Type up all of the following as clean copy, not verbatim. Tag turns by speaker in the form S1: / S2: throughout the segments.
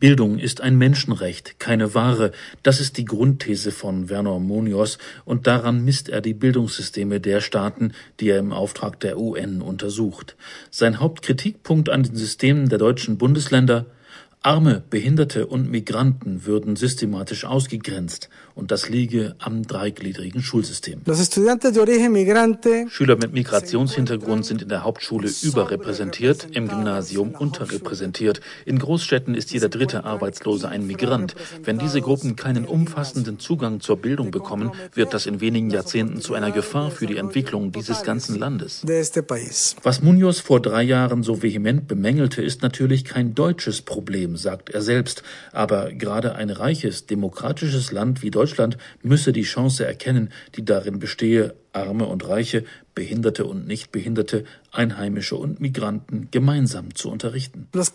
S1: Bildung ist ein Menschenrecht, keine Ware. Das ist die Grundthese von Werner Muñoz und daran misst er die Bildungssysteme der Staaten, die er im Auftrag der UN untersucht. Sein Hauptkritikpunkt an den Systemen der deutschen Bundesländer: Arme, Behinderte und Migranten würden systematisch ausgegrenzt, und das liege am dreigliedrigen Schulsystem. Schüler mit Migrationshintergrund sind in der Hauptschule überrepräsentiert, im Gymnasium unterrepräsentiert. In Großstädten ist jeder dritte Arbeitslose ein Migrant. Wenn diese Gruppen keinen umfassenden Zugang zur Bildung bekommen, wird das in wenigen Jahrzehnten zu einer Gefahr für die Entwicklung dieses ganzen Landes. Was Muñoz vor 3 Jahren so vehement bemängelte, ist natürlich kein deutsches Problem, sagt er selbst. Aber gerade ein reiches, demokratisches Land wie Deutschland müsse die Chance erkennen, die darin bestehe, Arme und Reiche, Behinderte und Nichtbehinderte, Einheimische und Migranten gemeinsam zu unterrichten. Die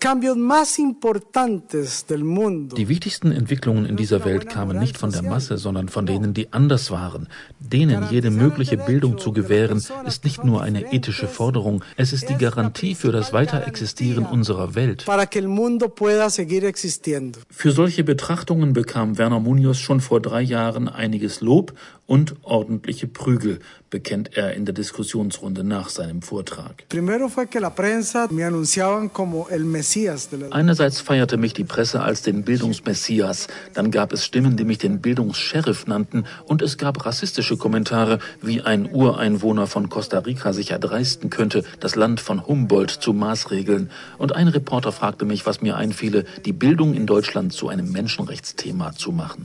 S1: wichtigsten Entwicklungen in dieser Welt kamen nicht von der Masse, sondern von denen, die anders waren. Denen jede mögliche Bildung zu gewähren, ist nicht nur eine ethische Forderung, es ist die Garantie für das Weiterexistieren unserer Welt. Für solche Betrachtungen bekam Werner Muñoz schon vor 3 Jahren einiges Lob und ordentliche Prügel, bekennt er in der Diskussionsrunde nach seinem Vortrag. Einerseits feierte mich die Presse als den Bildungsmessias, dann gab es Stimmen, die mich den Bildungssheriff nannten, und es gab rassistische Kommentare, wie ein Ureinwohner von Costa Rica sich erdreisten könnte, das Land von Humboldt zu maßregeln. Und ein Reporter fragte mich, was mir einfiele, die Bildung in Deutschland zu einem Menschenrechtsthema zu machen.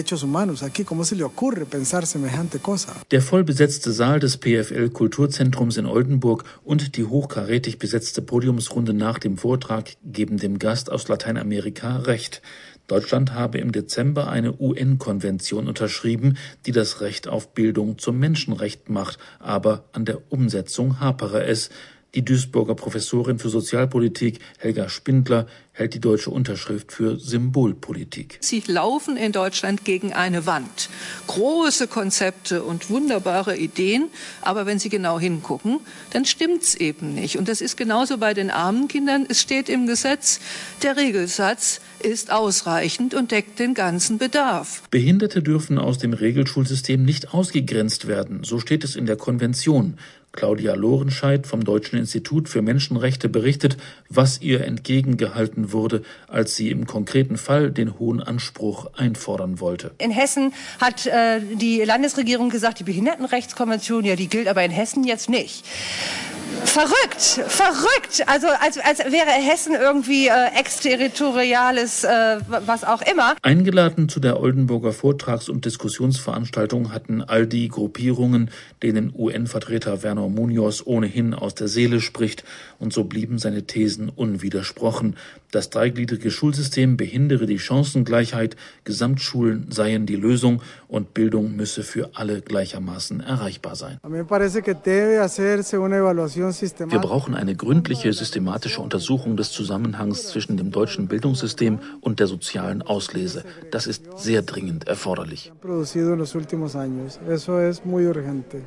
S1: Der vollbesetzte Saal des PFL-Kulturzentrums in Oldenburg und die hochkarätig besetzte Podiumsrunde nach dem Vortrag geben dem Gast aus Lateinamerika recht. Deutschland habe im Dezember eine UN-Konvention unterschrieben, die das Recht auf Bildung zum Menschenrecht macht, aber an der Umsetzung hapere es. Die Duisburger Professorin für Sozialpolitik Helga Spindler hält die deutsche Unterschrift für Symbolpolitik.
S2: Sie laufen in Deutschland gegen eine Wand. Große Konzepte und wunderbare Ideen, aber wenn Sie genau hingucken, dann stimmt's eben nicht. Und das ist genauso bei den armen Kindern. Es steht im Gesetz, der Regelsatz ist ausreichend und deckt den ganzen Bedarf.
S1: Behinderte dürfen aus dem Regelschulsystem nicht ausgegrenzt werden, so steht es in der Konvention. Claudia Lorenscheid vom Deutschen Institut für Menschenrechte berichtet, was ihr entgegengehalten wurde, als sie im konkreten Fall den hohen Anspruch einfordern wollte.
S3: In Hessen hat die Landesregierung gesagt, die Behindertenrechtskonvention, ja, die gilt aber in Hessen jetzt nicht. Verrückt! Also als wäre Hessen irgendwie exterritoriales, was auch immer.
S1: Eingeladen zu der Oldenburger Vortrags- und Diskussionsveranstaltung hatten all die Gruppierungen, denen UN-Vertreter Werner Muñoz ohnehin aus der Seele spricht, und so blieben seine Thesen unwidersprochen. Das dreigliedrige Schulsystem behindere die Chancengleichheit, Gesamtschulen seien die Lösung und Bildung müsse für alle gleichermaßen erreichbar sein. Wir brauchen eine gründliche, systematische Untersuchung des Zusammenhangs zwischen dem deutschen Bildungssystem und der sozialen Auslese. Das ist sehr dringend erforderlich.